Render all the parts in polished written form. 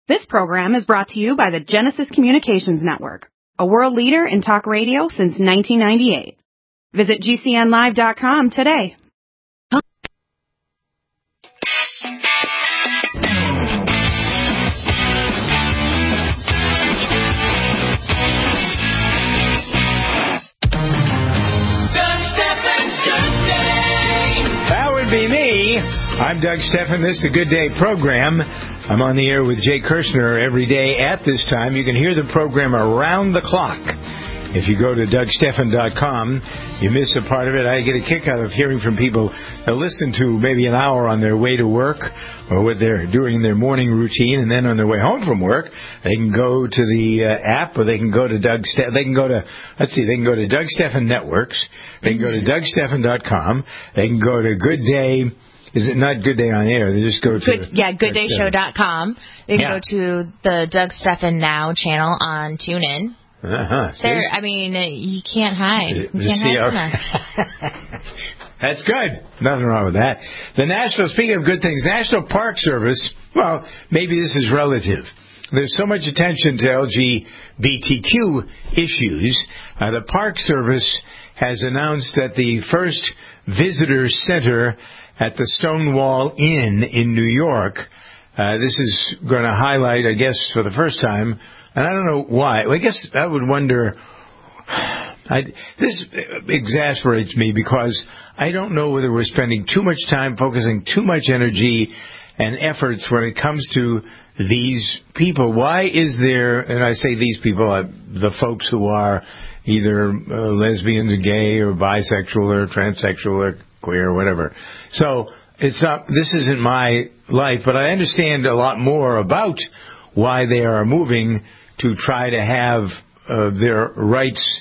This program is brought to you by the Genesis Communications Network, a world leader in talk radio since 1998. Visit GCNlive.com today. That would be me. I'm Doug Stephan. This is the Good Day program. I'm on the air with Jay Kirshner every day at this time. You can hear the program around the clock. If you go to DougStephan.com, you miss a part of it. I get a kick out of hearing from people that listen to maybe an hour on their way to work or what they're doing in their morning routine, and then on their way home from work, they can go to the app, or they can go to they can go to Doug Stephan Networks. They can go to DougStephan.com. They can go to Good Day. Is it not Good Day on Air? They just go to... GoodDayShow.com. They can go to the Doug Stephan Now channel on TuneIn. I mean, you can't hide. You can't hide from us. That's good. Nothing wrong with that. Speaking of good things, National Park Service, well, maybe this is relative. There's so much attention to LGBTQ issues. The Park Service has announced that the first visitor center at the Stonewall Inn in New York. This is going to highlight, I guess, for the first time, and I don't know why. I guess I would wonder, this exasperates me because I don't know whether we're spending too much time focusing too much energy and efforts when it comes to these people. Why is there, and I say these people, the folks who are either lesbian or gay or bisexual or transsexual or queer or whatever. So this isn't my life, but I understand a lot more about why they are moving to try to have their rights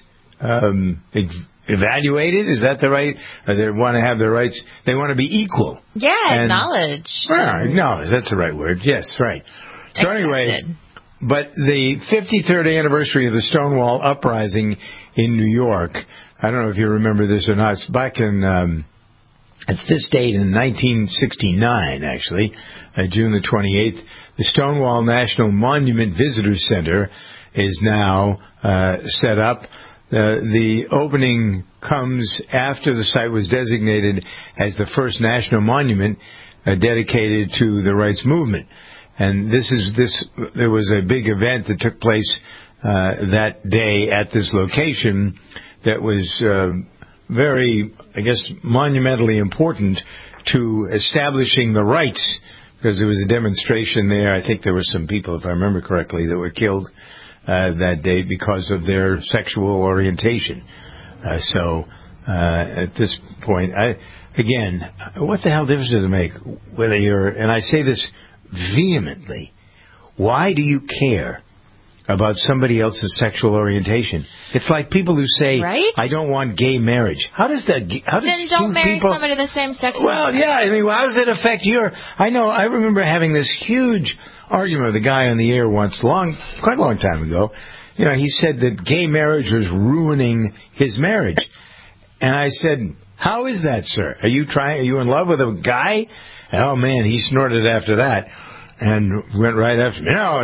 evaluated. Is that the right? They want to have their rights. They want to be equal. Yeah, acknowledge. Acknowledge. That's the right word. Yes, right. So anyway, but the 53rd anniversary of the Stonewall Uprising in New York, I don't know if you remember this or not. It's back in... It's this date in 1969, actually, June the 28th. The Stonewall National Monument Visitor Center is now set up. The opening comes after the site was designated as the first national monument dedicated to the rights movement. And there was a big event that took place that day at this location that was very, I guess, monumentally important to establishing the rights, because there was a demonstration there. I think there were some people, if I remember correctly, that were killed that day because of their sexual orientation. So at this point, again, what the hell difference does it make whether you're, and I say this vehemently, why do you care about somebody else's sexual orientation? It's like people who say, right? I don't want gay marriage. How does then don't marry somebody of the same sex. Well, yeah, I mean, how does it affect your... I remember having this huge argument with a guy on the air once, quite a long time ago. You know, he said that gay marriage was ruining his marriage. And I said, how is that, sir? Are you in love with a guy? Oh, man, he snorted after that. And went right after me. No,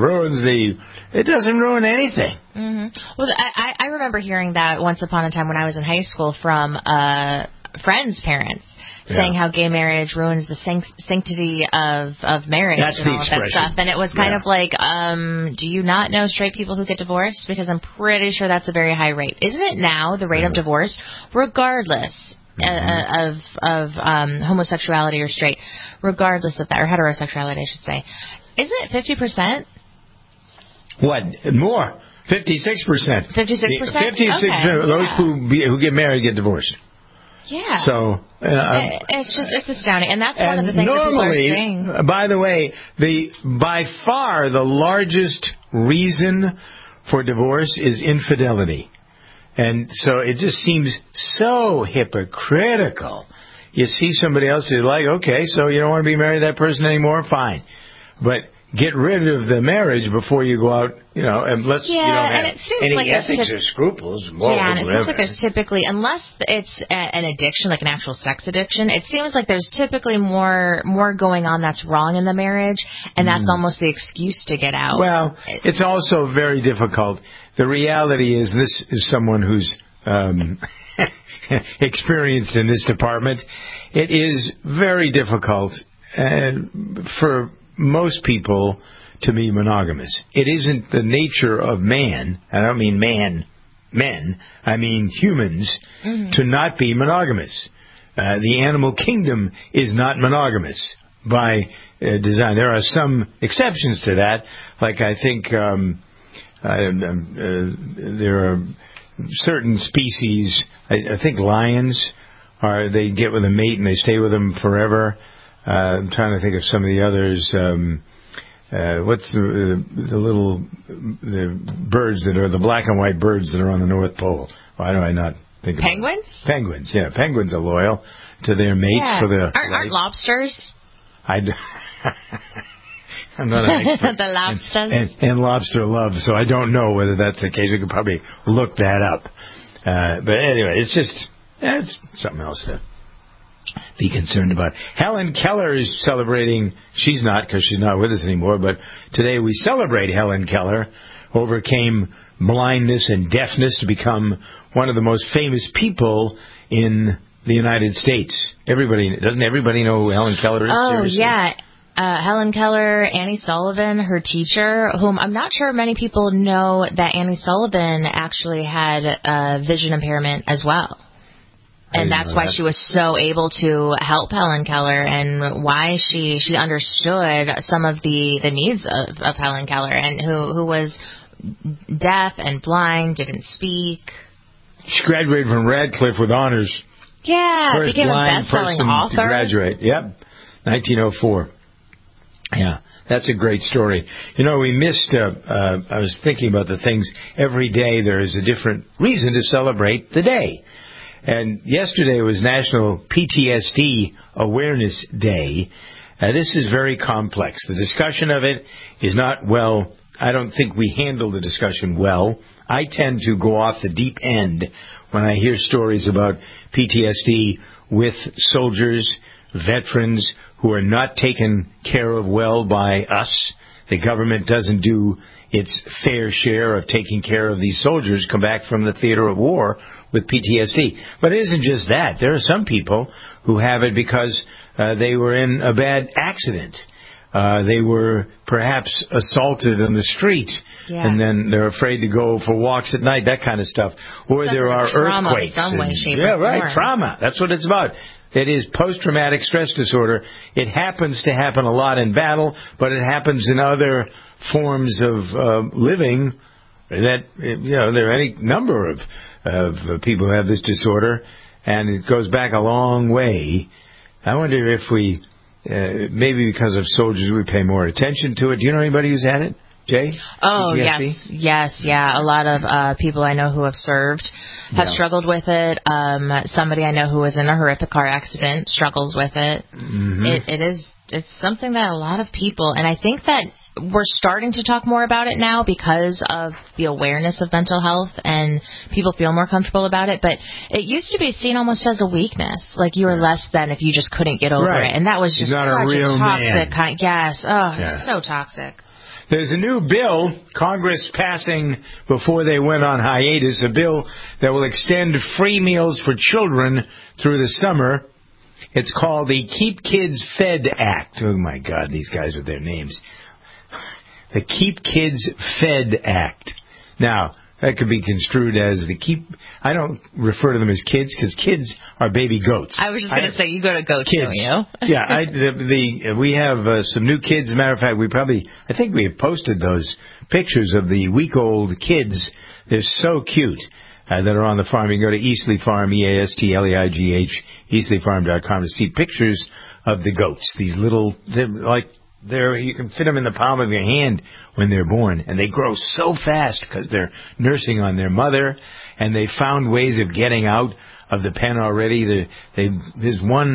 it doesn't ruin anything. Mm-hmm. Well, I remember hearing that once upon a time when I was in high school from friends' parents saying how gay marriage ruins the sanctity of marriage. That's and the all expression. Of that stuff. And it was kind of like, do you not know straight people who get divorced? Because I'm pretty sure that's a very high rate. Isn't it now, the rate of divorce, regardless of homosexuality or straight, regardless of that, or heterosexuality, I should say. Isn't it 50%? What? More. 56%. 56%? 56%. Those who get married get divorced. Yeah. So it's astounding, and that's one of the things that people are saying. By the way, by far the largest reason for divorce is infidelity. And so it just seems so hypocritical. You see somebody else you like, okay, so you don't want to be married to that person anymore? Fine. But get rid of the marriage before you go out, unless you don't have any ethics or scruples. And it seems like there's typically, unless it's an addiction, like an actual sex addiction, it seems like there's typically more going on that's wrong in the marriage, and that's almost the excuse to get out. Well, it's also very difficult. The reality is, this is someone who's experienced in this department. It is very difficult for most people to be monogamous. It isn't the nature of man. I don't mean men. I mean humans to not be monogamous. The animal kingdom is not monogamous by design. There are some exceptions to that. Like I think there are certain species. I think lions they get with a mate and they stay with them forever. I'm trying to think of some of the others. What's the birds that are the black and white birds that are on the North Pole? Why do I not think of penguins? Penguins, yeah. Penguins are loyal to their mates for the aren't lobsters? I'm not an expert. The lobsters and lobster love, so I don't know whether that's the case. We could probably look that up. But anyway, it's something else to be concerned about. Helen Keller is celebrating. She's not, because she's not with us anymore, but today we celebrate Helen Keller, who overcame blindness and deafness to become one of the most famous people in the United States. Doesn't everybody know who Helen Keller is? Oh, seriously? Yeah. Helen Keller, Annie Sullivan, her teacher, whom I'm not sure many people know that Annie Sullivan actually had vision impairment as well. And that's why she was so able to help Helen Keller, and why she understood some of the needs of Helen Keller, and who was deaf and blind, didn't speak. She graduated from Radcliffe with honors. Yeah, First became a blind best-selling person author. to graduate. Yep, 1904. Yeah, that's a great story. We missed, I was thinking about the things. Every day there is a different reason to celebrate the day. And yesterday was National PTSD Awareness Day. This is very complex. The discussion of it is not well. I don't think we handle the discussion well. I tend to go off the deep end when I hear stories about PTSD with soldiers, veterans who are not taken care of well by us. The government doesn't do its fair share of taking care of these soldiers come back from the theater of war with PTSD. But it isn't just that. There are some people who have it because they were in a bad accident. They were perhaps assaulted on the street, and then they're afraid to go for walks at night, that kind of stuff. Or there are earthquakes. Some way, shape, or form. Trauma. That's what it's about. It is post-traumatic stress disorder. It happens to happen a lot in battle, but it happens in other forms of living. That there are any number of people who have this disorder, and it goes back a long way. I wonder if we, maybe because of soldiers, we pay more attention to it. Do you know anybody who's had it, Jay? Oh, PTSD? yes. A lot of people I know who have served have struggled with it. Somebody I know who was in a horrific car accident struggles with it. Mm-hmm. It's something that a lot of people, and I think that we're starting to talk more about it now because of the awareness of mental health, and people feel more comfortable about it. But it used to be seen almost as a weakness, like you were less than if you just couldn't get over it, and that was just such a toxic kind. Yes, it's so toxic. There's a new bill Congress passing before they went on hiatus, a bill that will extend free meals for children through the summer. It's called the Keep Kids Fed Act. Oh my God, these guys with their names. The Keep Kids Fed Act. Now, that could be construed as I don't refer to them as kids, because kids are baby goats. I was just going to say, you go to goats, kids. Don't you? Yeah, we have some new kids. As a matter of fact, I think we have posted those pictures of the week-old kids. They're so cute that are on the farm. You can go to Eastleigh Farm, EASTLEIGH, EastleighFarm.com to see pictures of the goats. These little, you can fit them in the palm of your hand when they're born, and they grow so fast because they're nursing on their mother, and they found ways of getting out of the pen already. There's one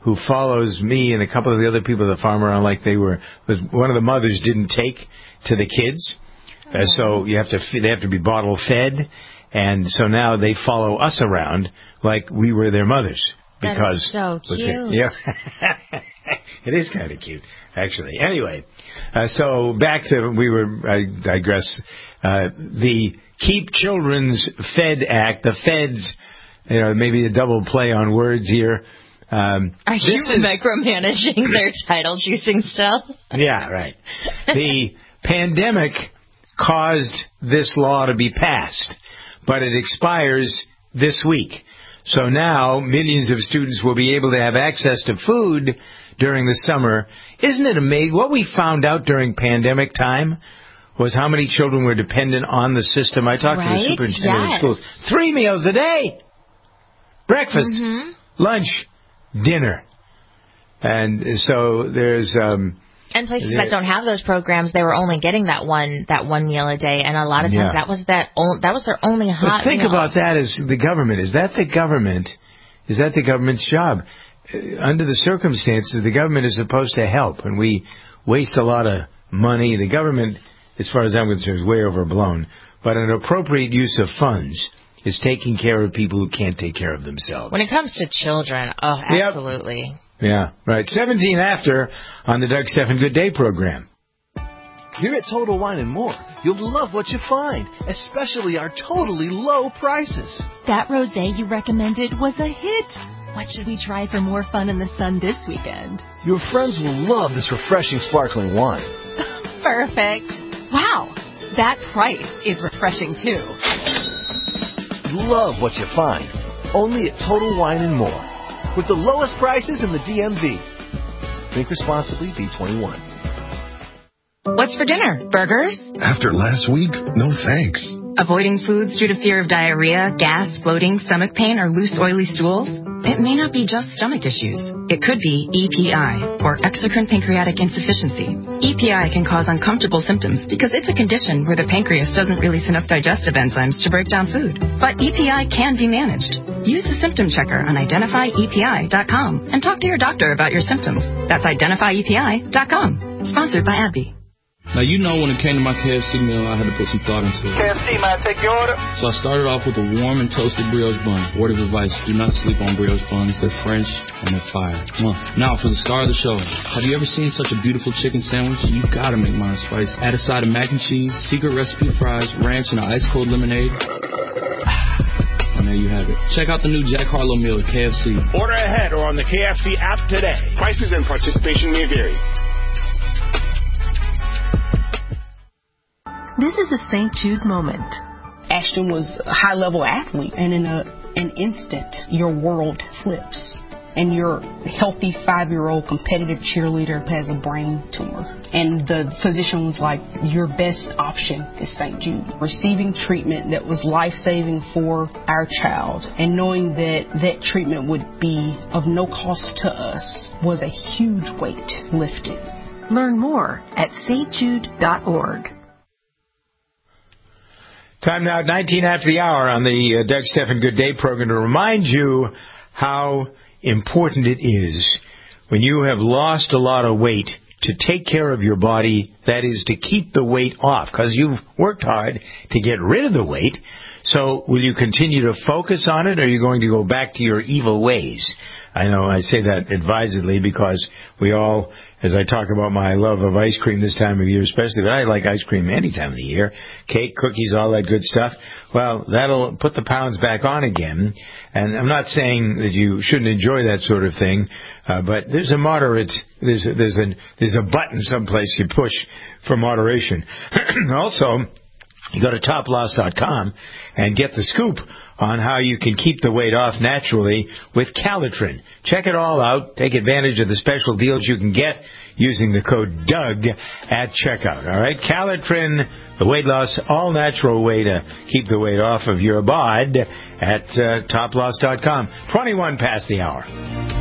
who follows me and a couple of the other people that farm around like one of the mothers didn't take to the kids. So they have to be bottle fed. And so now they follow us around like we were their mothers. That's so cute. Yeah. It is kind of cute, actually. Anyway, so back to, I digress, the Keep Children's Fed Act, the feds, maybe a double play on words here. Are you micromanaging their title choosing still? Yeah, right. The pandemic caused this law to be passed, but it expires this week. So now millions of students will be able to have access to food during the summer. Isn't it amazing? What we found out during pandemic time was how many children were dependent on the system. I talked to the superintendent of schools. 3 meals a day. Breakfast, lunch, dinner. And so there's... and places that don't have those programs, they were only getting that one meal a day, and a lot of times that was their only hot meal. Think about that as the government. Is that the government's job? Under the circumstances, the government is supposed to help, and we waste a lot of money. The government, as far as I'm concerned, is way overblown. But an appropriate use of funds is taking care of people who can't take care of themselves. When it comes to children, absolutely. Yep. Yeah, right. 17 after on the Doug Stephan Good Day program. Here at Total Wine & More, you'll love what you find, especially our totally low prices. That rosé you recommended was a hit. What should we try for more fun in the sun this weekend? Your friends will love this refreshing sparkling wine. Perfect. Wow, that price is refreshing too. Love what you find, only at Total Wine & More. With the lowest prices in the DMV. Drink responsibly, B21. What's for dinner? Burgers? After last week, no thanks. Avoiding foods due to fear of diarrhea, gas, bloating, stomach pain, or loose, oily stools? It may not be just stomach issues. It could be EPI, or exocrine pancreatic insufficiency. EPI can cause uncomfortable symptoms because it's a condition where the pancreas doesn't release enough digestive enzymes to break down food. But EPI can be managed. Use the symptom checker on identifyepi.com and talk to your doctor about your symptoms. That's identifyepi.com. Sponsored by AbbVie. Now, when it came to my KFC meal, I had to put some thought into it. KFC, may I take your order? So I started off with a warm and toasted brioche bun. Word of advice, do not sleep on brioche buns. They're French and they're fire. Now, for the star of the show, have you ever seen such a beautiful chicken sandwich? You gotta make mine spicy. Add a side of mac and cheese, secret recipe fries, ranch, and an ice-cold lemonade. And there you have it. Check out the new Jack Harlow meal at KFC. Order ahead or on the KFC app today. Prices and participation may vary. This is a St. Jude moment. Ashton was a high-level athlete, and in an instant, your world flips. And your healthy 5-year-old competitive cheerleader has a brain tumor. And the physician was like, your best option is St. Jude. Receiving treatment that was life-saving for our child and knowing that treatment would be of no cost to us was a huge weight lifted. Learn more at stjude.org. Time now, 19 after the hour on the Doug Stephan Good Day program to remind you how important it is when you have lost a lot of weight to take care of your body, that is to keep the weight off, because you've worked hard to get rid of the weight. So will you continue to focus on it, or are you going to go back to your evil ways? I know I say that advisedly because we all, as I talk about my love of ice cream this time of year especially, but I like ice cream any time of the year, cake, cookies, all that good stuff. Well, that'll put the pounds back on again. And I'm not saying that you shouldn't enjoy that sort of thing, but there's a moderate, there's a button someplace you push for moderation. Also, you go to toploss.com and get the scoop on how you can keep the weight off naturally with Calitrin. Check it all out. Take advantage of the special deals you can get using the code DOUG at checkout. All right? Calitrin, the weight loss, all-natural way to keep the weight off of your bod at toploss.com. 21 past the hour.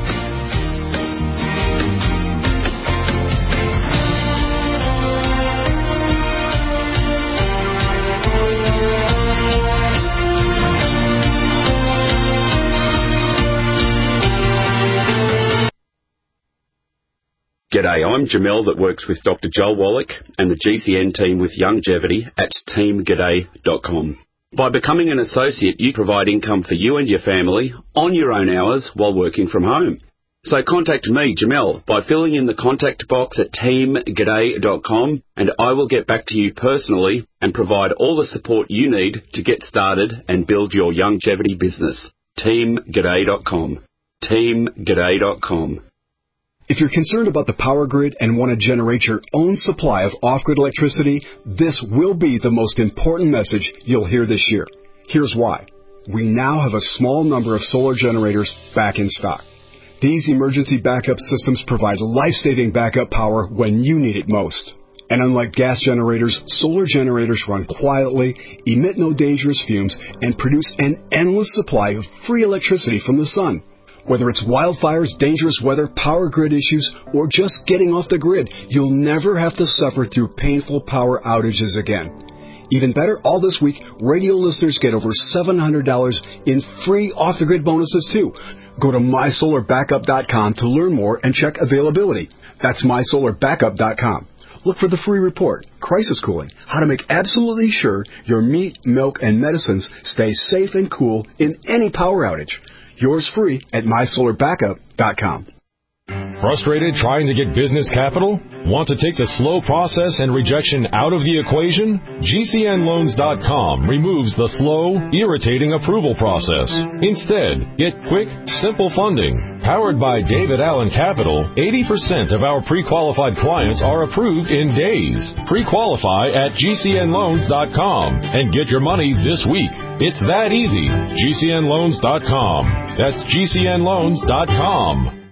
G'day, I'm Jamel that works with Dr. Joel Wallach and the GCN team with Longevity at teamg'day.com. By becoming an associate, you provide income for you and your family on your own hours while working from home. So contact me, Jamel, by filling in the contact box at teamg'day.com, and I will get back to you personally and provide all the support you need to get started and build your longevity business. teamg'day.com. teamg'day.com. If you're concerned about the power grid and want to generate your own supply of off-grid electricity, this will be the most important message you'll hear this year. Here's why. We now have a small number of solar generators back in stock. These emergency backup systems provide life-saving backup power when you need it most. And unlike gas generators, solar generators run quietly, emit no dangerous fumes, and produce an endless supply of free electricity from the sun. Whether it's wildfires, dangerous weather, power grid issues, or just getting off the grid, you'll never have to suffer through painful power outages again. Even better, all this week, radio listeners get over $700 in free off-the-grid bonuses too. Go to mysolarbackup.com to learn more and check availability. That's mysolarbackup.com. Look for the free report, Crisis Cooling, how to make absolutely sure your meat, milk, and medicines stay safe and cool in any power outage. Yours free at mysolarbackup.com. Frustrated trying to get business capital? Want to take the slow process and rejection out of the equation? GCNloans.com removes the slow, irritating approval process. Instead, get quick, simple funding. Powered by David Allen Capital, 80% of our pre-qualified clients are approved in days. Pre-qualify at GCNloans.com and get your money this week. It's that easy. GCNloans.com. That's GCNloans.com.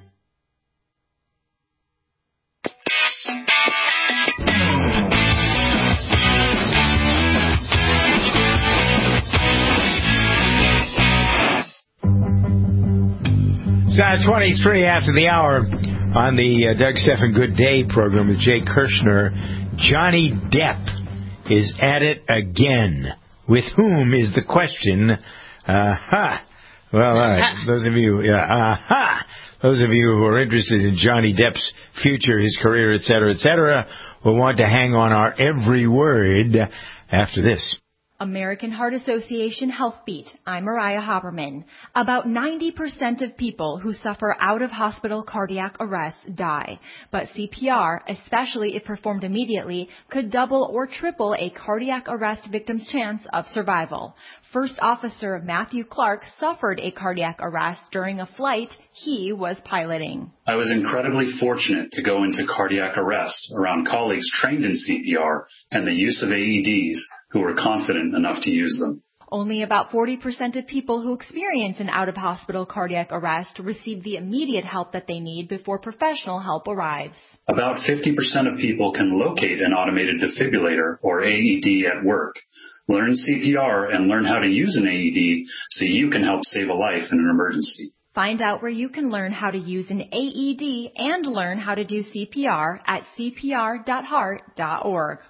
It's 23 after the hour on the Doug Stephan Good Day program with Jay Kirshner. Johnny Depp is at it again. With whom is the question? Well, all right. Those of you who are interested in Johnny Depp's future, his career, etc., will want to hang on our every word after this. American Heart Association Health Beat. I'm Mariah Haberman. About 90% of people who suffer out-of-hospital cardiac arrest die, but CPR, especially if performed immediately, could double or triple a cardiac arrest victim's chance of survival. First Officer Matthew Clark suffered a cardiac arrest during a flight he was piloting. I was incredibly fortunate to go into cardiac arrest around colleagues trained in CPR and the use of AEDs who were confident enough to use them. Only about 40% of people who experience an out-of-hospital cardiac arrest receive the immediate help that they need before professional help arrives. About 50% of people can locate an automated defibrillator or AED at work. Learn CPR and learn how to use an AED so you can help save a life in an emergency. Find out where you can learn how to use an AED and learn how to do CPR at cpr.heart.org.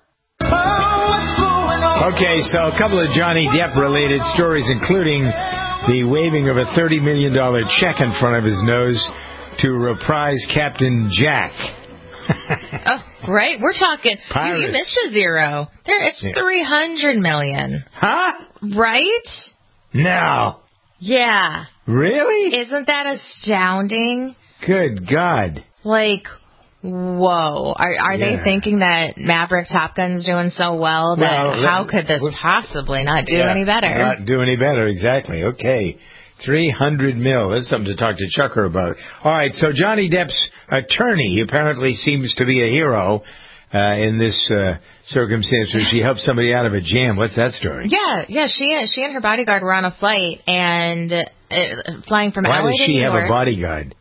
Okay, so a couple of Johnny Depp-related stories, including the waving of a $30 million check in front of his nose to reprise Captain Jack. Oh, right. We're talking. You missed a zero. It's $300 million. Huh? Right? No. Yeah. Really? Isn't that astounding? Good God. Like, whoa. Are they thinking that Maverick Top Gun's doing so well that how could this possibly not do any better? Not do any better, exactly. Okay. $300 million. That's something to talk to Chucker about. All right, so Johnny Depp's attorney apparently seems to be a hero in this circumstance where she helped somebody out of a jam. What's that story? Yeah. She and her bodyguard were on a flight and flying from LA to New York. Why does she have a bodyguard?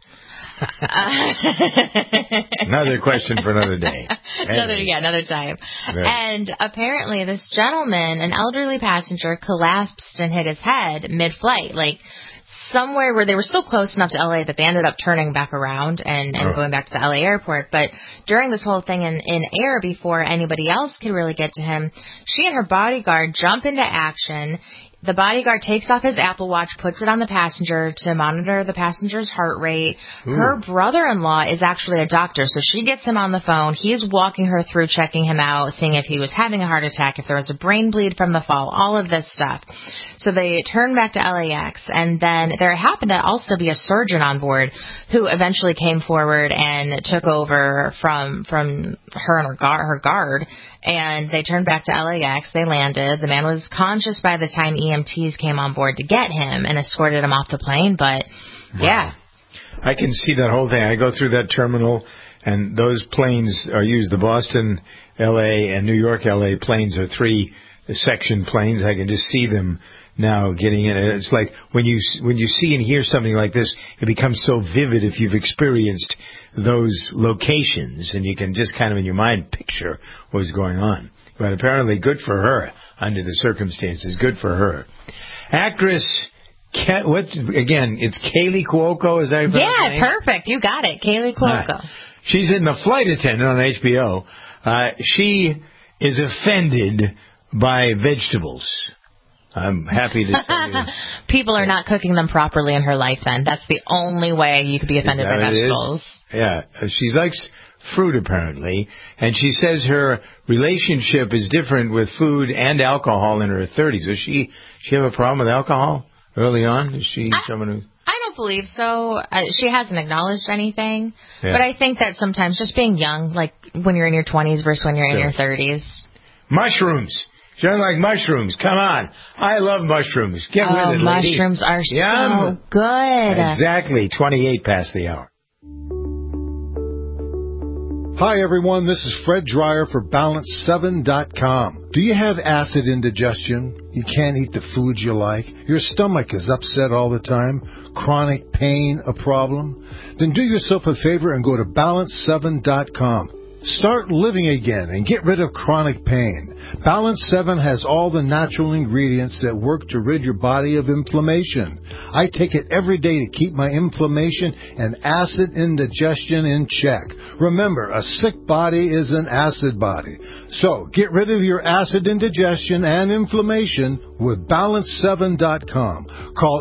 Another question for another day. Another time. Right. And apparently this gentleman, an elderly passenger, collapsed and hit his head mid-flight, like somewhere where they were still close enough to LA that they ended up turning back around and going back to the LA airport. But during this whole thing in air, before anybody else could really get to him, she and her bodyguard jump into action. The bodyguard takes off his Apple Watch, puts it on the passenger to monitor the passenger's heart rate. Ooh. Her brother-in-law is actually a doctor, so she gets him on the phone. He's walking her through, checking him out, seeing if he was having a heart attack, if there was a brain bleed from the fall, all of this stuff. So they turn back to LAX, and then there happened to also be a surgeon on board who eventually came forward and took over from her and her guard, and they turned back to LAX. They landed. The man was conscious by the time EMTs came on board to get him and escorted him off the plane, but yeah. I can see that whole thing. I go through that terminal, and those planes are used. The Boston, L.A., and New York, L.A. planes are 3-section planes. I can just see them now getting in it. It's like when you see and hear something like this, it becomes so vivid if you've experienced those locations, and you can just kind of in your mind picture what's going on. But apparently good for her under the circumstances. Good for her. Actress, it's Kaylee Cuoco, is that your name? Yeah, perfect. You got it. Kaylee Cuoco. Right. She's in The Flight Attendant on HBO. She is offended by vegetables. I'm happy to tell you. People are not cooking them properly in her life, then. That's the only way you could be offended by vegetables. Yeah. She likes fruit, apparently, and she says her relationship is different with food and alcohol in her 30s. Does she have a problem with alcohol early on? Is she someone who... I don't believe so. She hasn't acknowledged anything. Yeah. But I think that sometimes just being young, like when you're in your 20s versus when you're in your 30s. Mushrooms. She doesn't like mushrooms. Come on. I love mushrooms. Get with it, lady. Mushrooms are so good. Exactly. 28 past the hour. Hi, everyone. This is Fred Dreyer for Balance7.com. Do you have acid indigestion? You can't eat the foods you like? Your stomach is upset all the time? Chronic pain a problem? Then do yourself a favor and go to Balance7.com. Start living again and get rid of chronic pain. Balance 7 has all the natural ingredients that work to rid your body of inflammation. I take it every day to keep my inflammation and acid indigestion in check. Remember, a sick body is an acid body. So, get rid of your acid indigestion and inflammation with Balance7.com. Call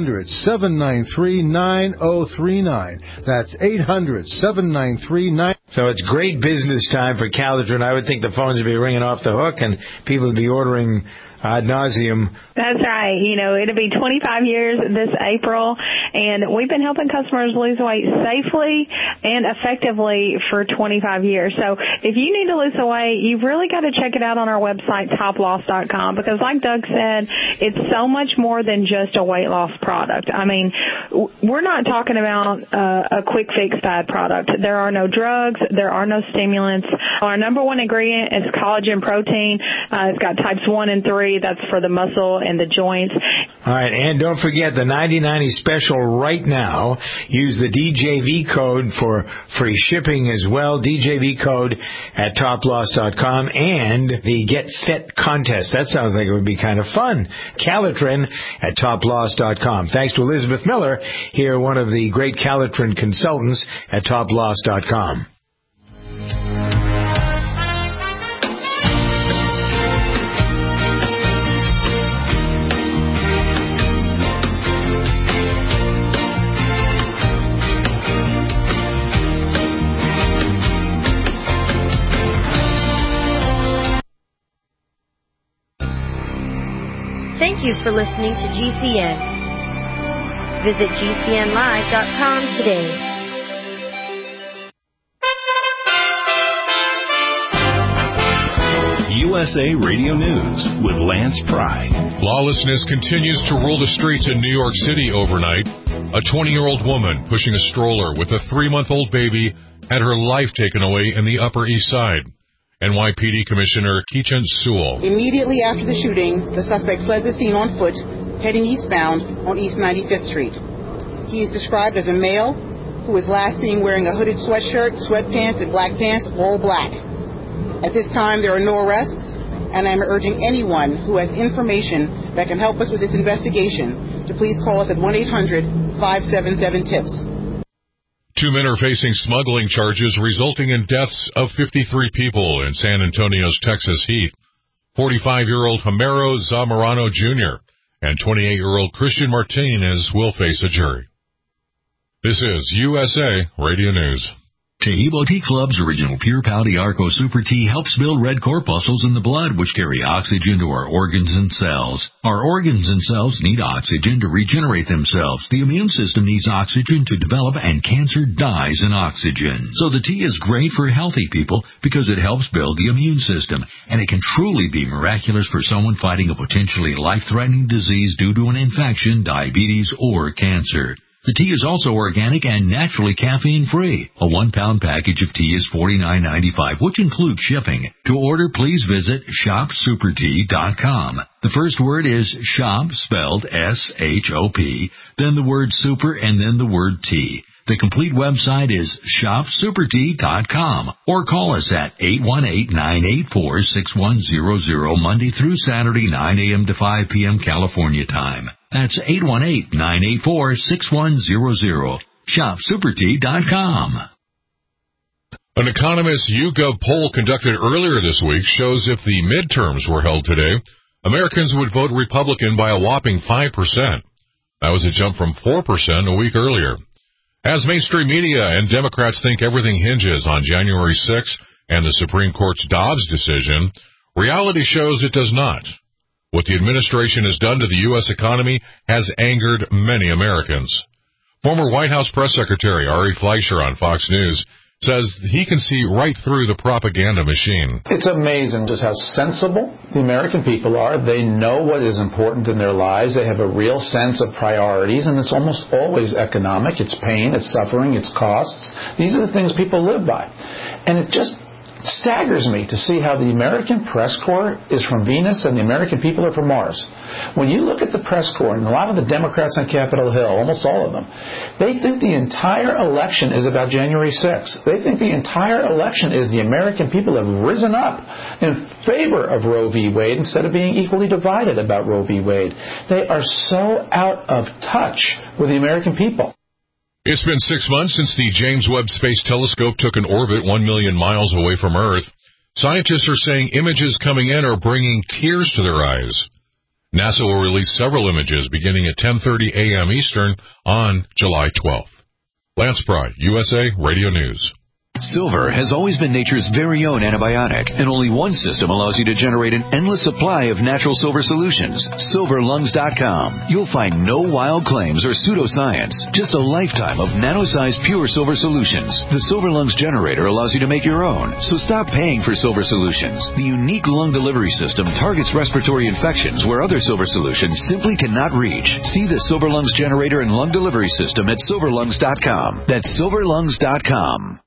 800-793-9039. That's 800-793-9039. So it's great business time for Calitrin. I would think the phones would be ringing off the hook and people would be ordering ad nauseum. That's right. It'll be 25 years this April, and we've been helping customers lose weight safely and effectively for 25 years. So if you need to lose the weight, you've really got to check it out on our website, toploss.com, because like Doug said, it's so much more than just a weight loss product. I mean, we're not talking about a quick fix fad product. There are no drugs. There are no stimulants. Our number one ingredient is collagen protein. It's got types 1 and 3. That's for the muscle and the joints. All right, and don't forget the 90/90 special right now. Use the DJV code for free shipping as well. DJV code at toploss.com and the Get Fit contest. That sounds like it would be kind of fun. Calitrin at toploss.com. Thanks to Elizabeth Miller, here one of the great Calitrin consultants at toploss.com. Thank you for listening to GCN. Visit GCNlive.com today. USA Radio News with Lance Pry. Lawlessness continues to rule the streets in New York City overnight. A 20-year-old woman pushing a stroller with a 3-month-old baby had her life taken away in the Upper East Side. NYPD Commissioner Keechant Sewell. Immediately after the shooting, the suspect fled the scene on foot, heading eastbound on East 95th Street. He is described as a male who was last seen wearing a hooded sweatshirt, sweatpants, and black pants, all black. At this time, there are no arrests, and I'm urging anyone who has information that can help us with this investigation to please call us at 1-800-577-TIPS. 2 men are facing smuggling charges resulting in deaths of 53 people in San Antonio's Texas heat. 45-year-old Homero Zamorano Jr. and 28-year-old Christian Martinez will face a jury. This is USA Radio News. Tahibo Tea Club's original Pure Pau Arco Super Tea helps build red corpuscles in the blood, which carry oxygen to our organs and cells. Our organs and cells need oxygen to regenerate themselves. The immune system needs oxygen to develop, and cancer dies in oxygen. So the tea is great for healthy people because it helps build the immune system, and it can truly be miraculous for someone fighting a potentially life-threatening disease due to an infection, diabetes, or cancer. The tea is also organic and naturally caffeine-free. A 1-pound package of tea is $49.95, which includes shipping. To order, please visit shopsupertea.com. The first word is shop, spelled S-H-O-P, then the word super, and then the word tea. The complete website is shopsupertea.com, or call us at 818-984-6100 Monday through Saturday, 9 a.m. to 5 p.m. California time. That's 818-984-6100. ShopSuperTea.com. An Economist YouGov poll conducted earlier this week shows if the midterms were held today, Americans would vote Republican by a whopping 5%. That was a jump from 4% a week earlier. As mainstream media and Democrats think everything hinges on January 6th and the Supreme Court's Dobbs decision, reality shows it does not. What the administration has done to the U.S. economy has angered many Americans. Former White House Press Secretary Ari Fleischer on Fox News says he can see right through the propaganda machine. It's amazing just how sensible the American people are. They know what is important in their lives. They have a real sense of priorities, and it's almost always economic. It's pain, it's suffering, it's costs. These are the things people live by. And it just staggers me to see how the American press corps is from Venus and the American people are from Mars. When you look at the press corps, and a lot of the Democrats on Capitol Hill, almost all of them, they think the entire election is about January 6th. They think the entire election is the American people have risen up in favor of Roe v. Wade instead of being equally divided about Roe v. Wade. They are so out of touch with the American people. It's been 6 months since the James Webb Space Telescope took an orbit 1 million miles away from Earth. Scientists are saying images coming in are bringing tears to their eyes. NASA will release several images beginning at 10:30 a.m. Eastern on July 12th. Lance Pry, USA Radio News. Silver has always been nature's very own antibiotic, and only one system allows you to generate an endless supply of natural silver solutions. SilverLungs.com. You'll find no wild claims or pseudoscience, just a lifetime of nano-sized pure silver solutions. The Silver Lungs generator allows you to make your own, so stop paying for silver solutions. The unique lung delivery system targets respiratory infections where other silver solutions simply cannot reach. See the Silver Lungs generator and lung delivery system at SilverLungs.com. That's SilverLungs.com.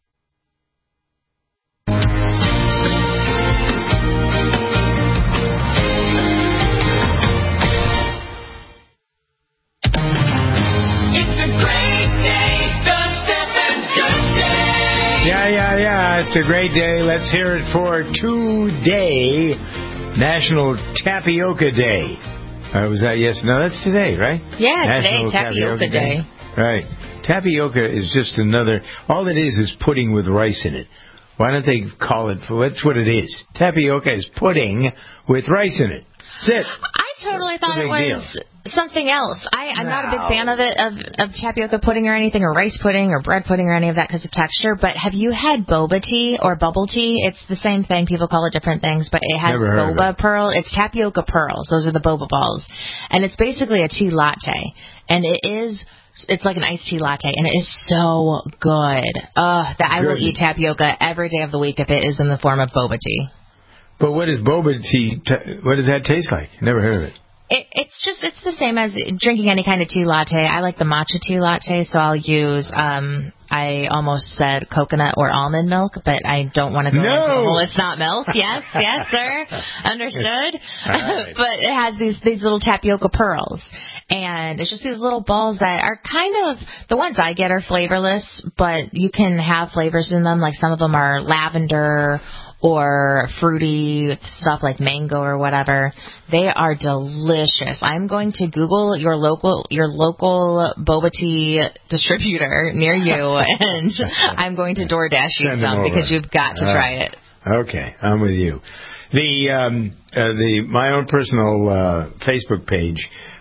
Yeah. It's a great day. Let's hear it for today, National Tapioca Day. Was that yes? No, that's today, right? Yeah, National today, Tapioca Day. Right. Tapioca is just another, all it is pudding with rice in it. Why don't they call it, that's what it is. Tapioca is pudding with rice in it. That's it. I totally thought it was something else. I'm not a big fan of it, of tapioca pudding or anything, or rice pudding or bread pudding or any of that because of texture. But have you had boba tea or bubble tea? It's the same thing. People call it different things, but it has boba pearl. It's tapioca pearls. Those are the boba balls. And it's basically a tea latte. And it's like an iced tea latte, and it is so good. I will eat tapioca every day of the week if it is in the form of boba tea. But what is boba tea? What does that taste like? Never heard of it. It's the same as drinking any kind of tea latte. I like the matcha tea latte, so I'll use, I almost said coconut or almond milk, but I don't want to go into the whole, it's not milk. Yes, sir. Understood. Right. But it has these little tapioca pearls. And it's just these little balls that are kind of, the ones I get are flavorless, but you can have flavors in them. Like some of them are lavender or fruity stuff like mango or whatever. They are delicious. I'm going to Google your local boba tea distributor near you, and I'm going to DoorDash you some because you've got to try it. Okay, I'm with you. My own personal Facebook page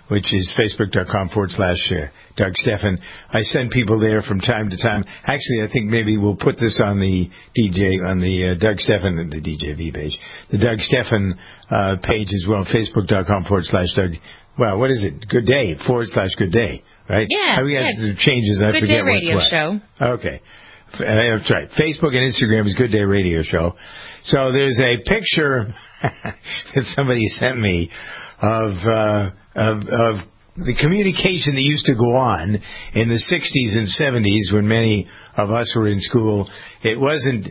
which is facebook.com/Doug Stephan. I send people there from time to time. Actually, I think maybe we'll put this on the Doug Stephan, the DJV page, the Doug Stephan page as well, facebook.com/Doug. Well, what is it? Good Day /Good Day, right? Yeah. We got some changes. I Good forget Day Radio what's what. Show. Okay. That's right. Facebook and Instagram is Good Day Radio Show. So there's a picture that somebody sent me of the communication that used to go on in the 60s and 70s when many of us were in school. It wasn't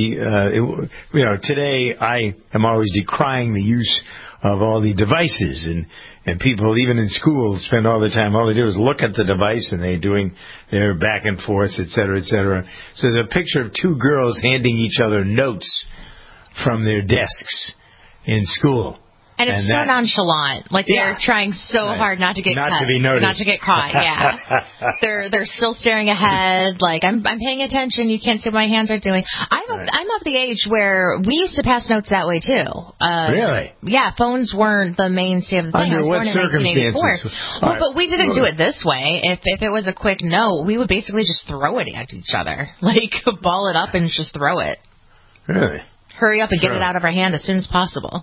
today I am always decrying the use of all the devices, and people, even in school, spend all the time, all they do is look at the device and they're doing their back and forth, et cetera, et cetera. So there's a picture of two girls handing each other notes from their desks in school. And it's so nonchalant. Like they're trying so hard not to get not to be noticed. Not to get caught, yeah. They're still staring ahead, like I'm paying attention, you can't see what my hands are doing. I'm of the age where we used to pass notes that way too. Really? Yeah, phones weren't the mainstay of the thing. Under what circumstances? Well, but we didn't do it this way. If it was a quick note, we would basically just throw it at each other. Like ball it up and just throw it. Really? Hurry up and get it out of our hand as soon as possible.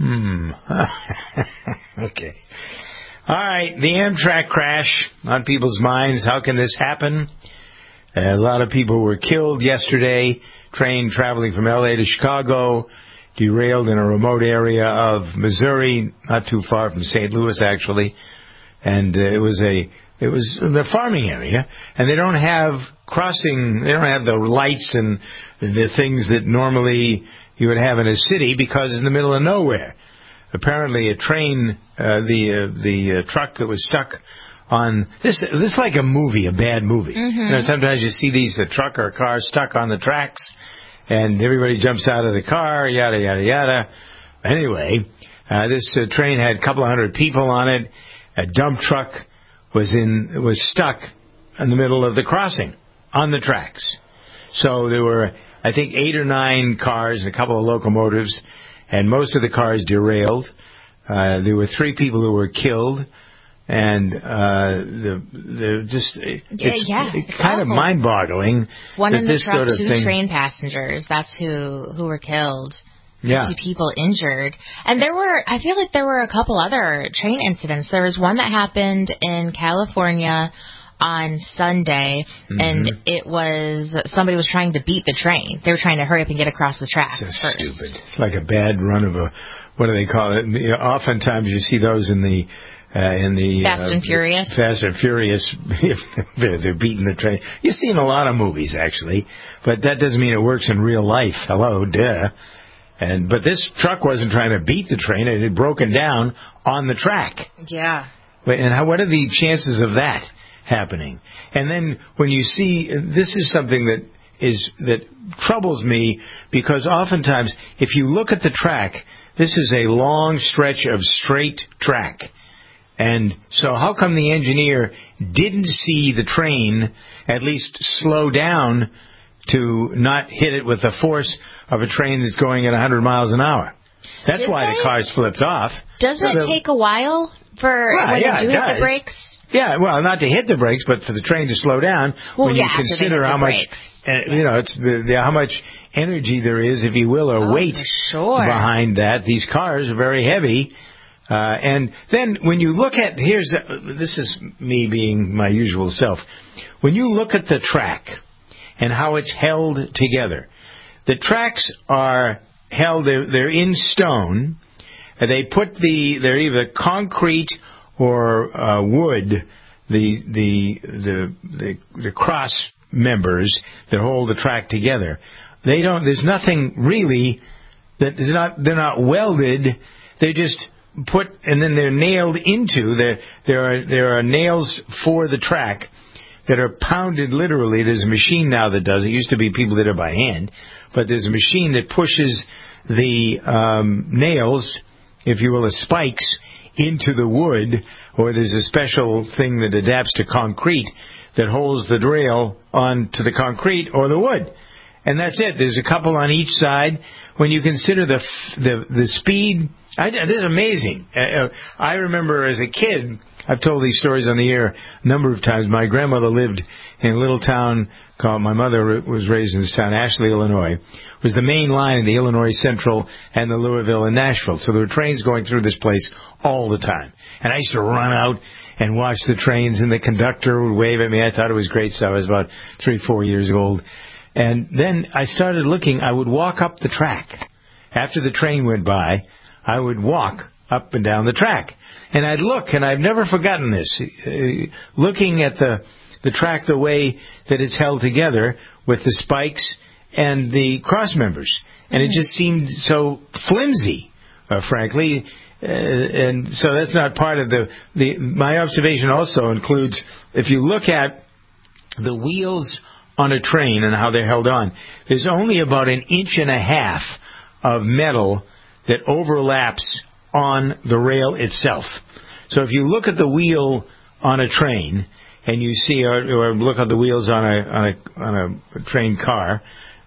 Okay. All right. The Amtrak crash on people's minds. How can this happen? A lot of people were killed yesterday. Train traveling from L.A. to Chicago derailed in a remote area of Missouri, not too far from St. Louis, actually. And it was the farming area, and they don't have the lights and the things that normally you would have in a city because it's in the middle of nowhere. Apparently, a train, the truck that was stuck on this is like a movie, a bad movie. Mm-hmm. Sometimes you see the truck or car stuck on the tracks, and everybody jumps out of the car, yada yada yada. Anyway, this train had a couple of hundred people on it. A dump truck was stuck in the middle of the crossing on the tracks. So there were, I think, 8 or 9 cars and a couple of locomotives, and most of the cars derailed. There were 3 people who were killed, and it's kind of mind-boggling. One in the this truck, sort of 2 thing, train passengers. That's who were killed. 50 Yeah. people injured. And I feel like there were a couple other train incidents. There was one that happened in California on Sunday, and it was somebody was trying to beat the train. They were trying to hurry up and get across the tracks It's first. stupid. It's like a bad run of what do they call it? Oftentimes you see those in the Fast and Furious. Fast and Furious. They're beating the train. You see in a lot of movies, actually, but that doesn't mean it works in real life. Hello, duh. But this truck wasn't trying to beat the train; it had broken down on the track. Yeah. And what are the chances of that happening? And then when you see, this is something that troubles me, because oftentimes if you look at the track, this is a long stretch of straight track. And so how come the engineer didn't see the train at least slow down to not hit it with the force of a train that's going at 100 miles an hour? That's why the cars flipped off. Doesn't it take a while when you do hit the brakes? Yeah, well, not to hit the brakes, but for the train to slow down when you consider how much, it's how much energy there is, if you will, or weight behind that. These cars are very heavy. And then when you look at, this is me being my usual self. When you look at the track and how it's held together, the tracks are held, they're in stone. They're either concrete or wood, the cross members that hold the track together. There's nothing really they're not welded. They're just put, and then they're nailed into there are nails for the track that are pounded literally. There's a machine now that does it. It used to be people did it by hand, but there's a machine that pushes the nails, if you will, the spikes into the wood, or there's a special thing that adapts to concrete that holds the rail onto the concrete or the wood. and that's it. There's a couple on each side. When you consider the speed, this is amazing. I remember as a kid, I've told these stories on the air a number of times. My grandmother lived in a little town called, my mother was raised in this town, Ashley, Illinois. It was the main line of the Illinois Central and the Louisville and Nashville. So there were trains going through this place all the time. And I used to run out and watch the trains, and the conductor would wave at me. I thought it was great stuff. I was about 3-4 years old. And then I started looking. I would walk up the track. After the train went by, I would walk up and down the track. And I'd look, and I've never forgotten this, looking at the track the way that it's held together with the spikes and the cross members. And it just seemed so flimsy, frankly. And so that's not part of my observation also includes, if you look at the wheels on a train and how they're held on, there's only about 1.5 inches of metal that overlaps on the rail itself. So if you look at the wheel on a train and you see, or look at the wheels on a train car,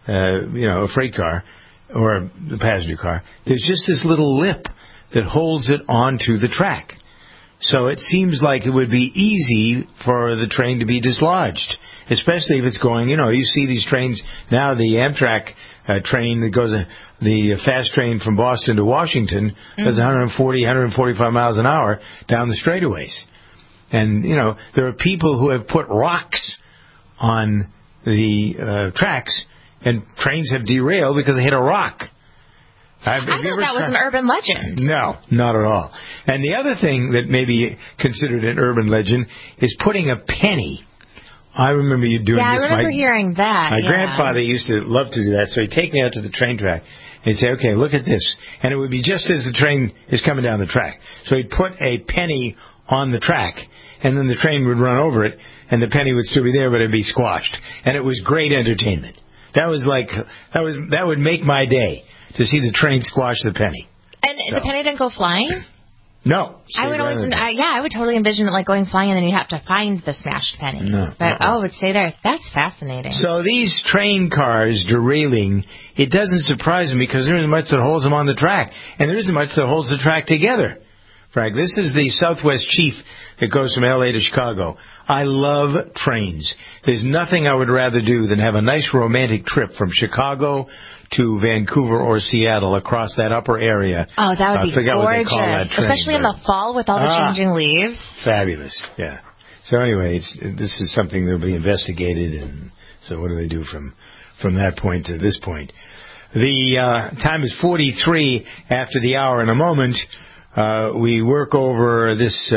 a freight car or a passenger car, there's just this little lip that holds it onto the track. So it seems like it would be easy for the train to be dislodged, especially if it's going, you see these trains now, the Amtrak train that goes, the fast train from Boston to Washington does 140, 145 miles an hour down the straightaways. And, there are people who have put rocks on the tracks, and trains have derailed because they hit a rock. I thought that was an urban legend. No, not at all. And the other thing that may be considered an urban legend is putting a penny. I remember you doing this. Yeah, I remember hearing that. My grandfather used to love to do that, so he'd take me out to the train track and he'd say, okay, look at this. And it would be just as the train is coming down the track. So he'd put a penny on the track, and then the train would run over it, and the penny would still be there, but it'd be squashed. And it was great entertainment. That would make my day, to see the train squash the penny. And the penny didn't go flying? No. I would totally envision it like going flying, and then you have to find the smashed penny. No. But, it would stay there. That's fascinating. So these train cars derailing, it doesn't surprise me because there isn't much that holds them on the track. And there isn't much that holds the track together. Frank, this is the Southwest Chief that goes from L.A. to Chicago. I love trains. There's nothing I would rather do than have a nice romantic trip from Chicago to Vancouver or Seattle across that upper area. Oh, that would be gorgeous. What they call that train, especially in the fall with all the changing leaves. Fabulous, yeah. So anyway, this is something that will be investigated, and so what do they do from that point to this point? The time is 43 after the hour. In a moment, we work over this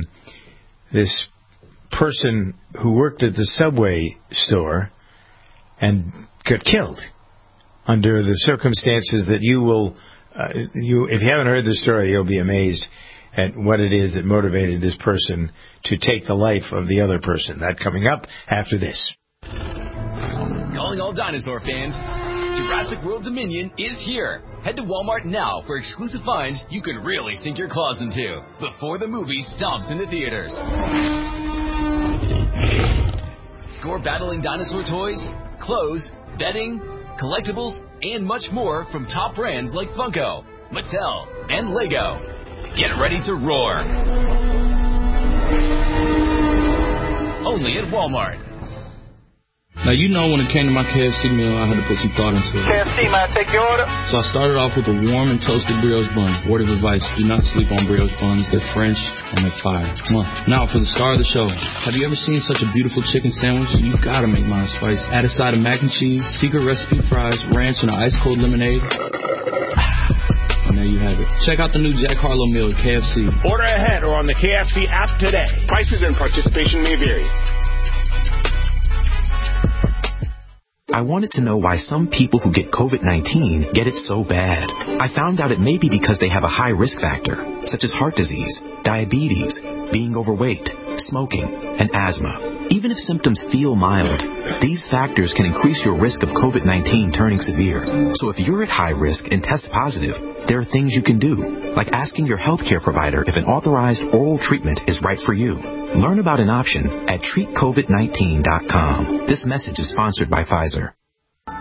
person who worked at the Subway store and got killed under the circumstances that you will, if you haven't heard the story, you'll be amazed at what it is that motivated this person to take the life of the other person. That coming up after this. Calling all dinosaur fans, Jurassic World Dominion is here. Head to Walmart now for exclusive finds you can really sink your claws into before the movie stomps into theaters. Score battling dinosaur toys, clothes, bedding, collectibles, and much more from top brands like Funko, Mattel, and Lego. Get ready to roar. Only at Walmart. Now, when it came to my KFC meal, I had to put some thought into it. KFC, may I take your order? So I started off with a warm and toasted brioche bun. Word of advice, do not sleep on brioche buns. They're French and they're fire. Now, for the star of the show, have you ever seen such a beautiful chicken sandwich? You gotta make mine spicy. Add a side of mac and cheese, secret recipe fries, ranch, and an ice-cold lemonade. And there you have it. Check out the new Jack Harlow meal at KFC. Order ahead or on the KFC app today. Prices and participation may vary. I wanted to know why some people who get COVID-19 get it so bad. I found out it may be because they have a high risk factor, such as heart disease, diabetes, being overweight, smoking, and asthma. Even if symptoms feel mild, these factors can increase your risk of COVID-19 turning severe. So if you're at high risk and test positive, there are things you can do, like asking your healthcare provider if an authorized oral treatment is right for you. Learn about an option at treatcovid19.com. This message is sponsored by Pfizer.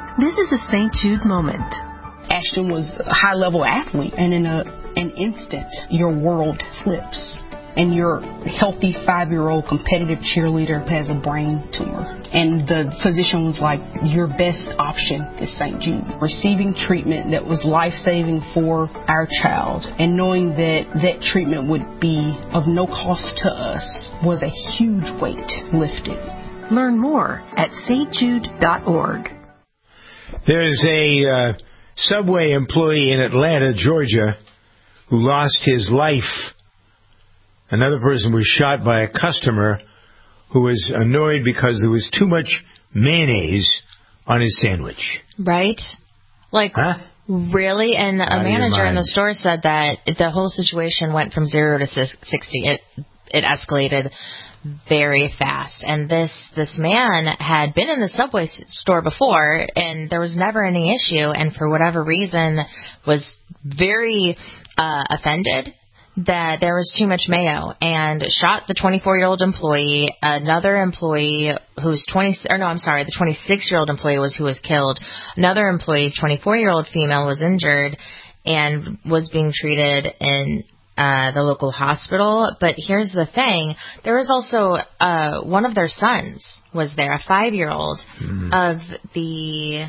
This is a St. Jude moment. Ashton was a high-level athlete, and in an instant, your world flips. And your healthy 5-year-old competitive cheerleader has a brain tumor. And the physician was like, your best option is St. Jude. Receiving treatment that was life-saving for our child and knowing that that treatment would be of no cost to us was a huge weight lifted. Learn more at stjude.org. There's a Subway employee in Atlanta, Georgia, who lost his life. Another person was shot by a customer who was annoyed because there was too much mayonnaise on his sandwich. Right? Like, really? And a manager in the store said that the whole situation went from 0 to 60. It escalated very fast. And this man had been in the Subway store before, and there was never any issue, and for whatever reason was very offended that there was too much mayo, and shot the 24-year-old employee. Another employee who's the 26-year-old employee who was killed. Another employee, 24-year-old female, was injured and was being treated in the local hospital. But here's the thing. There was also one of their sons was there, a 5-year-old of the...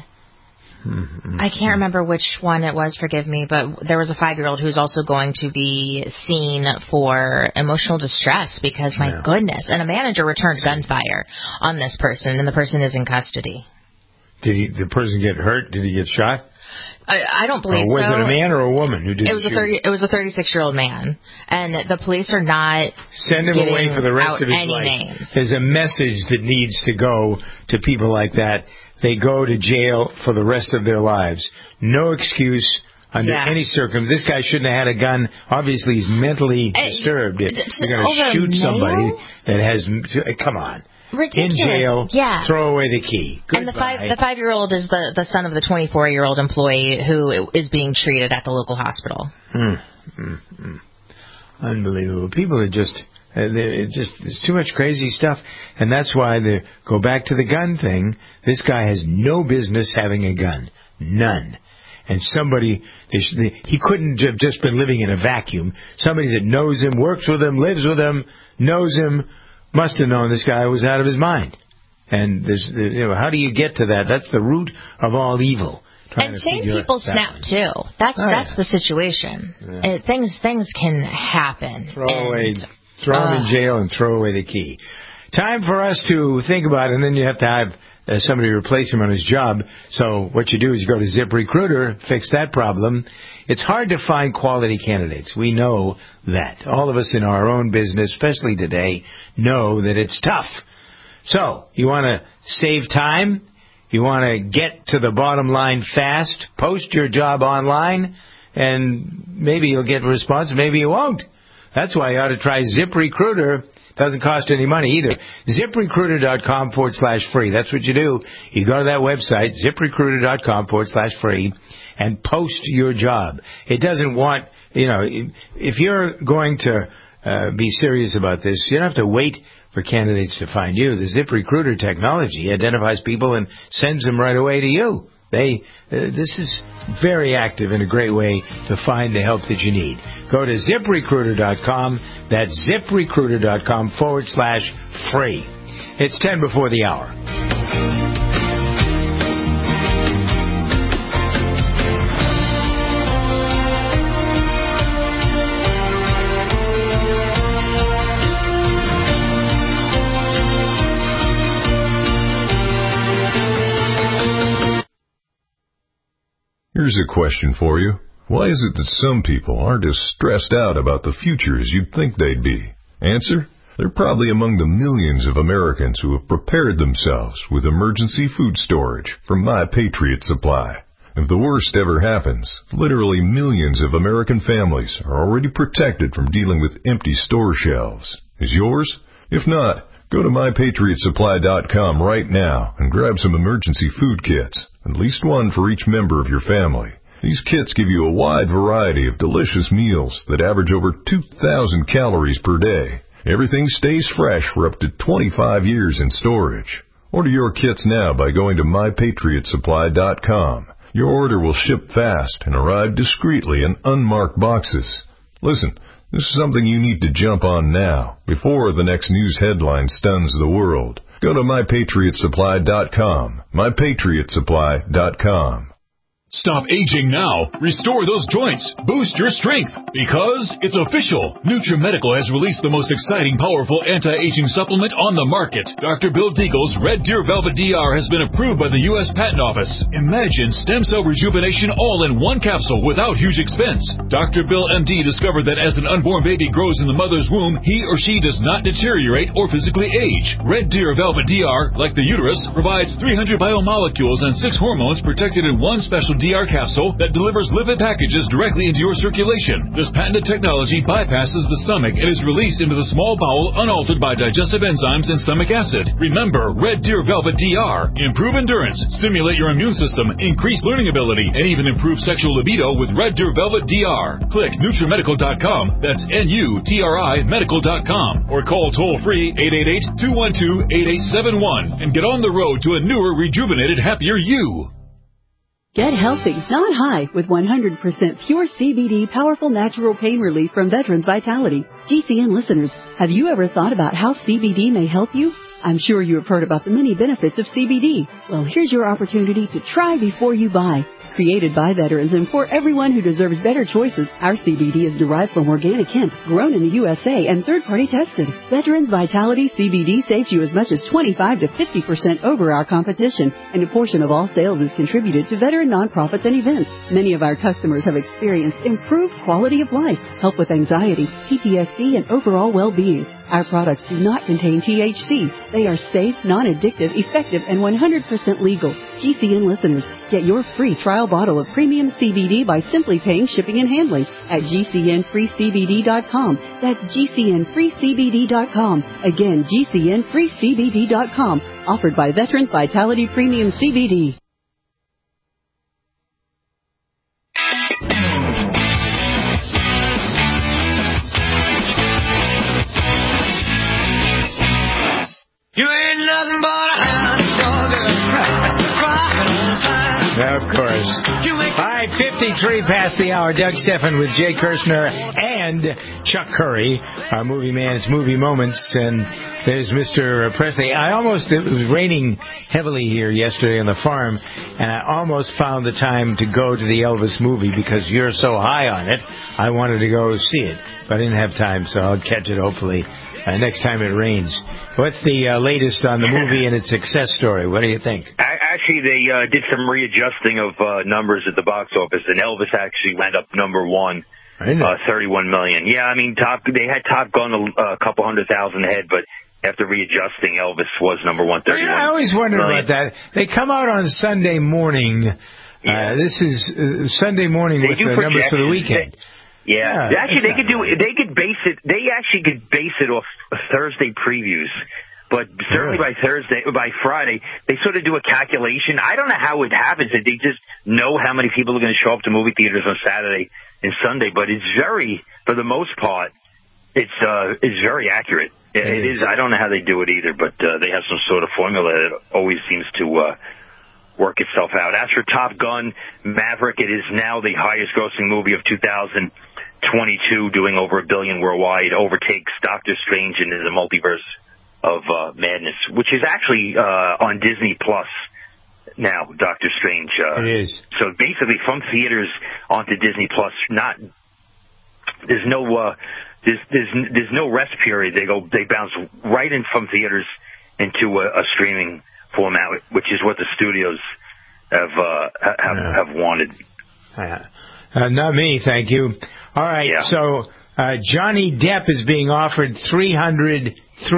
I can't remember which one it was, forgive me, but there was a 5-year-old who's also going to be seen for emotional distress because, my goodness, and a manager returned gunfire on this person, and the person is in custody. Did the person get hurt? Did he get shot? I don't believe so. Was it a man or a woman who did it? It was a 36-year-old man, and the police are not send him away for the rest of his life. Names. There's a message that needs to go to people like that. They go to jail for the rest of their lives. No excuse under any circumstance. This guy shouldn't have had a gun. Obviously, he's mentally disturbed. You're going to shoot somebody that has... Come on. Ridiculous. In jail, throw away the key. Goodbye. And the 5-year-old is the son of the 24-year-old employee who is being treated at the local hospital. Unbelievable. People are just... There's too much crazy stuff, and that's why they go back to the gun thing. This guy has no business having a gun, none. And he couldn't have just been living in a vacuum. Somebody that knows him, works with him, lives with him, knows him, must have known this guy was out of his mind. And how do you get to that? That's the root of all evil. And sane people snap too. That's the situation. Yeah. Things can happen. Throw him in jail and throw away the key. Time for us to think about it, and then you have to have somebody replace him on his job. So what you do is you go to ZipRecruiter, fix that problem. It's hard to find quality candidates. We know that. All of us in our own business, especially today, know that it's tough. So you want to save time? You want to get to the bottom line fast? Post your job online, and maybe you'll get a response, maybe you won't. That's why you ought to try ZipRecruiter. Doesn't cost any money either. ZipRecruiter.com/free. That's what you do. You go to that website, ZipRecruiter.com/free, and post your job. It doesn't want, if you're going to be serious about this, you don't have to wait for candidates to find you. The ZipRecruiter technology identifies people and sends them right away to you. This is very active and a great way to find the help that you need. Go to ZipRecruiter.com. That's ZipRecruiter.com/free. It's 10 before the hour. Here's a question for you. Why is it that some people aren't as stressed out about the future as you'd think they'd be? Answer: they're probably among the millions of Americans who have prepared themselves with emergency food storage from My Patriot Supply. If the worst ever happens, literally millions of American families are already protected from dealing with empty store shelves. Is yours? If not, go to MyPatriotSupply.com right now and grab some emergency food kits, at least one for each member of your family. These kits give you a wide variety of delicious meals that average over 2,000 calories per day. Everything stays fresh for up to 25 years in storage. Order your kits now by going to MyPatriotSupply.com. Your order will ship fast and arrive discreetly in unmarked boxes. Listen, this is something you need to jump on now, before the next news headline stuns the world. Go to MyPatriotSupply.com. MyPatriotSupply.com. Stop aging now. Restore those joints. Boost your strength. Because it's official. NutriMedical has released the most exciting, powerful anti-aging supplement on the market. Dr. Bill Deagle's Red Deer Velvet DR has been approved by the U.S. Patent Office. Imagine stem cell rejuvenation all in one capsule without huge expense. Dr. Bill MD discovered that as an unborn baby grows in the mother's womb, he or she does not deteriorate or physically age. Red Deer Velvet DR, like the uterus, provides 300 biomolecules and 6 hormones protected in one special DR capsule that delivers lipid packages directly into your circulation. This patented technology bypasses the stomach and is released into the small bowel unaltered by digestive enzymes and stomach acid. Remember, Red Deer Velvet DR. Improve endurance, stimulate your immune system, increase learning ability, and even improve sexual libido with Red Deer Velvet DR. Click NutriMedical.com, that's NUTRI Medical.com, or call toll-free 888-212-8871 and get on the road to a newer, rejuvenated, happier you. Get healthy, not high, with 100% pure CBD powerful natural pain relief from Veterans Vitality. GCN listeners, have you ever thought about how CBD may help you? I'm sure you have heard about the many benefits of CBD. Well, here's your opportunity to try before you buy. Created by veterans and for everyone who deserves better choices, our CBD is derived from organic hemp, grown in the USA, and third-party tested. Veterans Vitality CBD saves you as much as 25 to 50% over our competition, and a portion of all sales is contributed to veteran nonprofits and events. Many of our customers have experienced improved quality of life, help with anxiety, PTSD, and overall well-being. Our products do not contain THC. They are safe, non-addictive, effective, and 100% legal. GCN listeners, get your free trial bottle of premium CBD by simply paying shipping and handling at GCNFreeCBD.com. That's GCNFreeCBD.com. Again, GCNFreeCBD.com. Offered by Veterans Vitality Premium CBD. You ain't nothing but a hound dog. Of course. All right, 53 past the hour. Doug Stephan with Jay Kirshner and Chuck Curry, our movie man's movie moments. And there's Mr. Presley. It was raining heavily here yesterday on the farm, and I almost found the time to go to the Elvis movie because you're so high on it. I wanted to go see it, but I didn't have time, so I'll catch it hopefully next time it rains. What's the latest on the movie and its success story? What do you think? Actually, they did some readjusting of numbers at the box office, and Elvis actually went up number one, 31 million. Yeah, I mean, they had Top Gun a couple 100,000 ahead, but after readjusting, Elvis was number one, 31 I always wondered about that. They come out on Sunday morning. Yeah. This is Sunday morning with the numbers for the weekend. Yeah. Actually, they could base it off Thursday previews, but certainly by Friday, they sort of do a calculation. I don't know how it happens. They just know how many people are going to show up to movie theaters on Saturday and Sunday, but it's for the most part, it's very accurate. It is. I don't know how they do it either, but they have some sort of formula that always seems to work itself out. As for Top Gun Maverick, it is now the highest grossing movie of 2022, doing over $1 billion worldwide. It overtakes Doctor Strange into the Multiverse of Madness, which is actually on Disney Plus now, Doctor Strange. It is. So basically from theaters onto Disney Plus, there's no rest period. They bounce right in from theaters into a streaming format, which is what the studios have wanted. Not me, thank you. All right, so Johnny Depp is being offered 300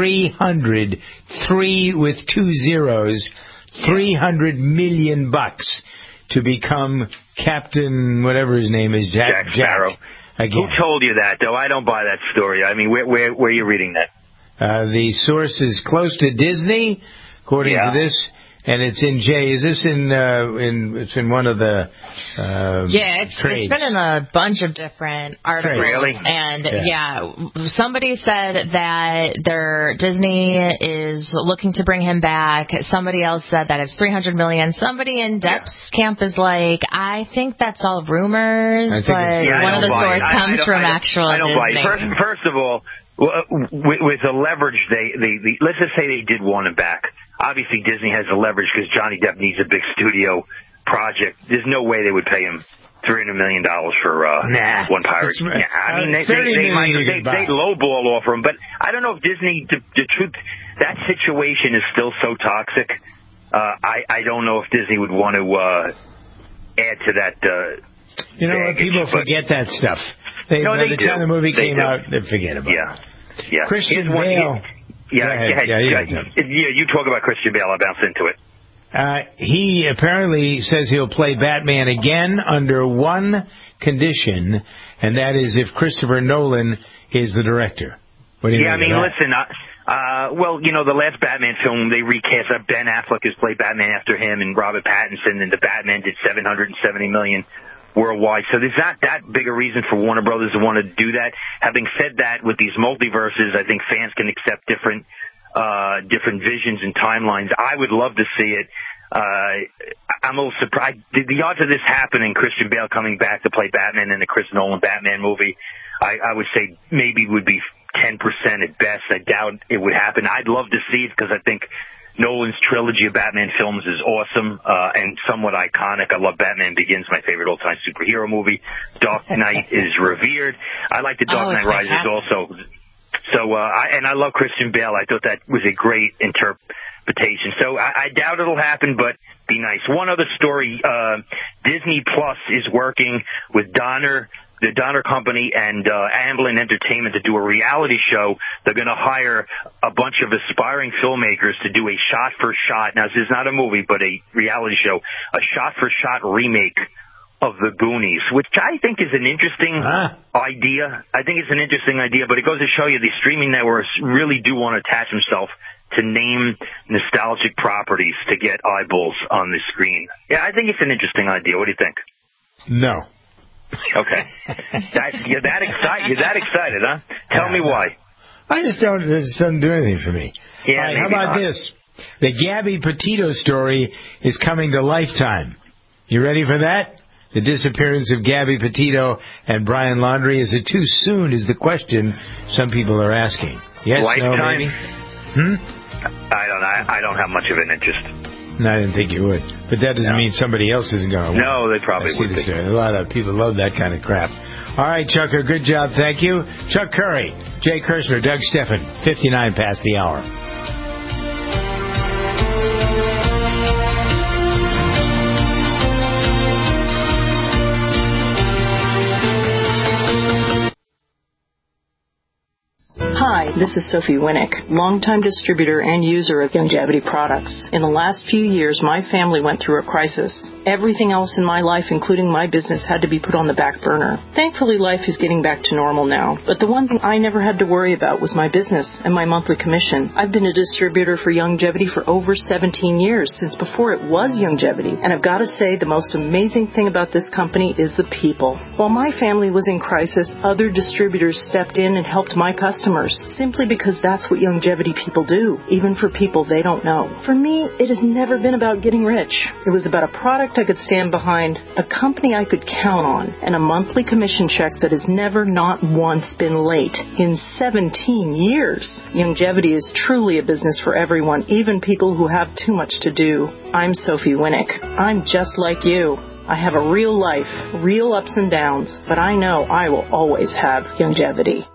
with 2 zeros, $300 million to become Captain, whatever his name is, Jack Sparrow. Again. Who told you that, though? I don't buy that story. I mean, where are you reading that? The source is close to Disney, according to this. And it's in J. Is this it's in one of the it's been in a bunch of different articles. Really? And somebody said that Disney is looking to bring him back. Somebody else said that it's $300 million. Somebody in Depp's camp is like, I think that's all rumors, but one of the sources comes from actual Disney. First of all, with the leverage, they let's just say they did want him back. Obviously, Disney has the leverage because Johnny Depp needs a big studio project. There's no way they would pay him $300 million for one pirate. I mean, they lowball offer him, but I don't know if Disney. The truth, that situation is still so toxic. I don't know if Disney would want to add to that. You know what? People forget that stuff. By the time the movie came out, they forget about it. Yeah. Christian Bale. You talk about Christian Bale. I'll bounce into it. He apparently says he'll play Batman again under one condition, and that is if Christopher Nolan is the director. What do you think? Listen, the last Batman film, they recast Ben Affleck has played Batman after him, and Robert Pattinson, and the Batman did $770 million worldwide. So there's not that big a reason for Warner Brothers to want to do that. Having said that, with these multiverses, I think fans can accept different visions and timelines. I would love to see it. I'm a little surprised. The odds of this happening, Christian Bale coming back to play Batman in the Chris Nolan Batman movie, I would say maybe would be 10% at best. I doubt it would happen. I'd love to see it because I think Nolan's trilogy of Batman films is awesome and somewhat iconic. I love Batman Begins, my favorite all-time superhero movie. Dark Knight is revered. I like The Dark Knight Rises also. So, I love Christian Bale. I thought that was a great interpretation. So I doubt it'll happen, but be nice. One other story, Disney Plus is working with the Donner Company and Amblin Entertainment to do a reality show. They're going to hire a bunch of aspiring filmmakers to do a shot-for-shot. Now, this is not a movie, but a reality show, a shot-for-shot remake of The Goonies, which I think is an interesting idea. I think it's an interesting idea, but it goes to show you the streaming networks really do want to attach themselves to name nostalgic properties to get eyeballs on the screen. Yeah, I think it's an interesting idea. What do you think? No. Okay. You're that excited, huh? Tell me why. It just doesn't do anything for me. Yeah, right, how about this? The Gabby Petito story is coming to Lifetime. You ready for that? The disappearance of Gabby Petito and Brian Laundrie. Is it too soon is the question some people are asking. Yes, Lifetime? no, maybe? I don't have much of an interest. No, I didn't think you would. But that doesn't mean somebody else isn't going to. No, they probably would be. A lot of people love that kind of crap. All right, Chucker, good job. Thank you. Chuck Curry, Jay Kirshner, Doug Steffen, 59 past the hour. Hi, this is Sophie Winnick, longtime distributor and user of Youngevity products. In the last few years, my family went through a crisis. Everything else in my life, including my business, had to be put on the back burner. Thankfully, life is getting back to normal now. But the one thing I never had to worry about was my business and my monthly commission. I've been a distributor for Youngevity for over 17 years, since before it was Youngevity. And I've got to say, the most amazing thing about this company is the people. While my family was in crisis, other distributors stepped in and helped my customers, simply because that's what Youngevity people do, even for people they don't know. For me, it has never been about getting rich. It was about a product I could stand behind, a company I could count on, and a monthly commission check that has never not once been late in 17 years. Youngevity is truly a business for everyone, even people who have too much to do. I'm Sophie Winnick. I'm just like you. I have a real life, real ups and downs, but I know I will always have Youngevity.